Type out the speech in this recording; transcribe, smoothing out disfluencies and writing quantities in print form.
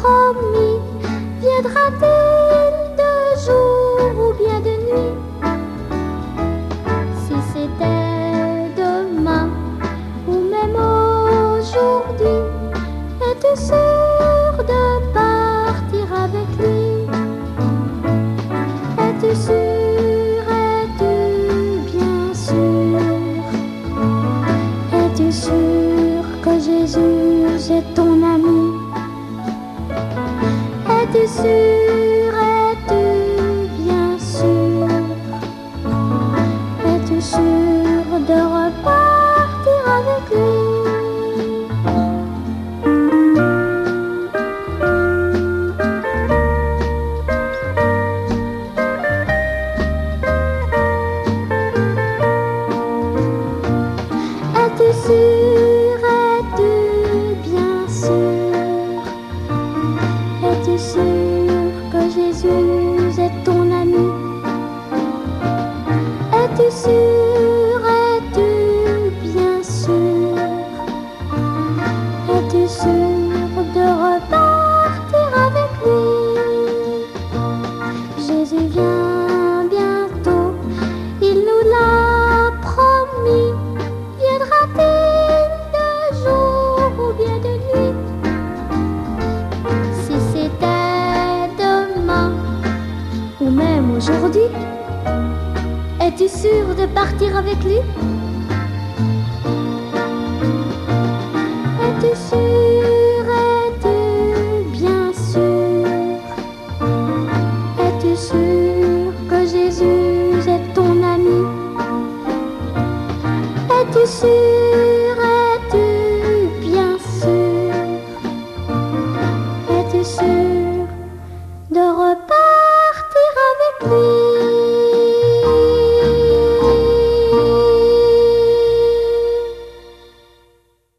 promis, viendra-t-il de jour ou bien de nuit? Si c'était demain ou même aujourd'hui, es-tu sûr de partir avec lui? Es-tu sûr, es-tu bien sûr? Es-tu sûr que Jésus est ton ami? Es-tu sûr, es-tu bien sûr? Es-tu sûr de repartir avec lui? Es-tu sûr, es-tu bien sûr? Es-tu sûr que Jésus est ton ami? Es-tu sûr, es-tu bien sûr? Es-tu sûr de repartir avec lui? Jésus vient bientôt, il nous l'a promis. Viendra-t-il de jour ou bien de nuit? Si c'était demain ou même aujourd'hui, es-tu sûr de partir avec lui? Es-tu sûr, es-tu bien sûr? Es-tu sûr que Jésus est ton ami? Es-tu sûr?